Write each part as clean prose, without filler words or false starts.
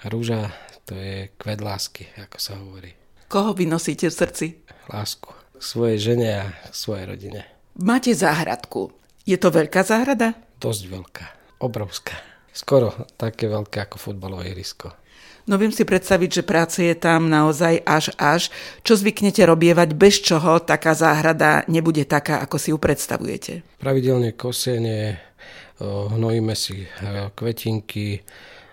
Rúža to je kvet lásky, ako sa hovorí. Koho vy nosíte v srdci? Lásku k svojej žene a svojej rodine. Máte záhradku. Je to veľká záhrada? Dosť veľká, obrovská. Skoro také veľké ako futbalové ihrisko. No viem si predstaviť, že práce je tam naozaj až. Čo zvyknete robievať, bez čoho taká záhrada nebude taká, ako si ju predstavujete? Pravidelne kosenie, hnojíme si kvetinky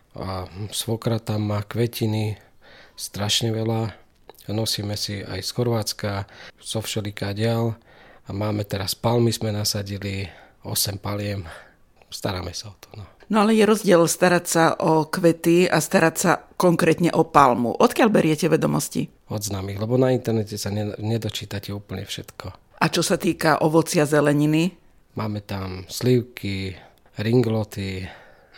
a svokra tam má kvetiny strašne veľa. Nosíme si aj z Chorvátska, zo všelikádiaľ a máme teraz palmy, sme nasadili 8 paliem. Staráme sa o to, no. No ale je rozdiel starať sa o kvety a starať sa konkrétne o palmu. Odkiaľ beriete vedomosti? Od známych, lebo na internete sa nedočítate úplne všetko. A čo sa týka ovocia, zeleniny? Máme tam slivky, ringloty,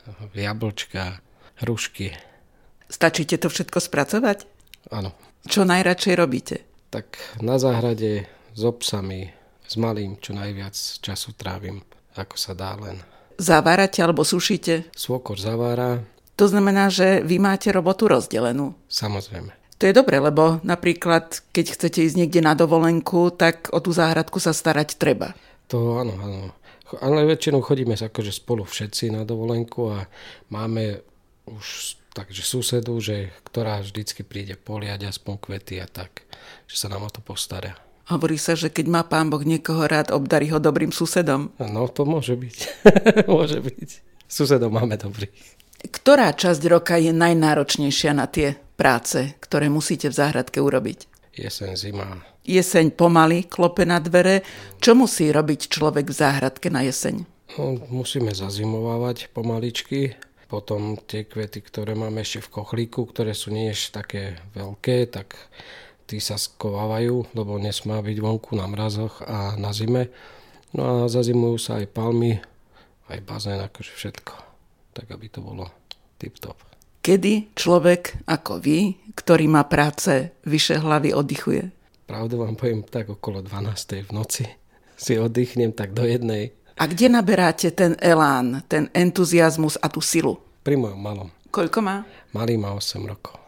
jablčka, hrušky. Stačíte to všetko spracovať? Áno. Čo najradšej robíte? Tak na záhrade s obsami, s malým, čo najviac času trávim, ako sa dá len. Zavárate alebo sušíte? Svokor zavára. To znamená, že vy máte robotu rozdelenú. Samozrejme. To je dobre, lebo napríklad, keď chcete ísť niekde na dovolenku, tak o tú záhradku sa starať treba. To áno. Ale väčšinou chodíme akože spolu všetci na dovolenku a máme už takže susedu, že ktorá vždycky príde poliať aspoň kvety a tak, že sa nám o to postará. Hovorí sa, že keď má Pán Boh niekoho rád, obdarí ho dobrým susedom. No, to môže byť. Môže byť. Susedov máme dobrých. Ktorá časť roka je najnáročnejšia na tie práce, ktoré musíte v záhradke urobiť? Jeseň, zima. Jeseň pomaly klope na dvere. Čo musí robiť človek v záhradke na jeseň? No, musíme zazimovávať pomaličky. Potom tie kvety, ktoré máme ešte v kochlíku, ktoré sú nie ešte také veľké, tak tí sa skovávajú, lebo nesmá byť vonku na mrazoch a na zime. No a zazimujú sa aj palmy, aj bazén, akože všetko. Tak, aby to bolo tip-top. Kedy človek ako vy, ktorý má práce vyše hlavy, oddychuje? Pravdu vám poviem, tak okolo 12. v noci si oddychnem tak do 1. A kde naberáte ten elán, ten entuziazmus a tú silu? Pri mojom malom. Koľko má? Malý má 8 rokov.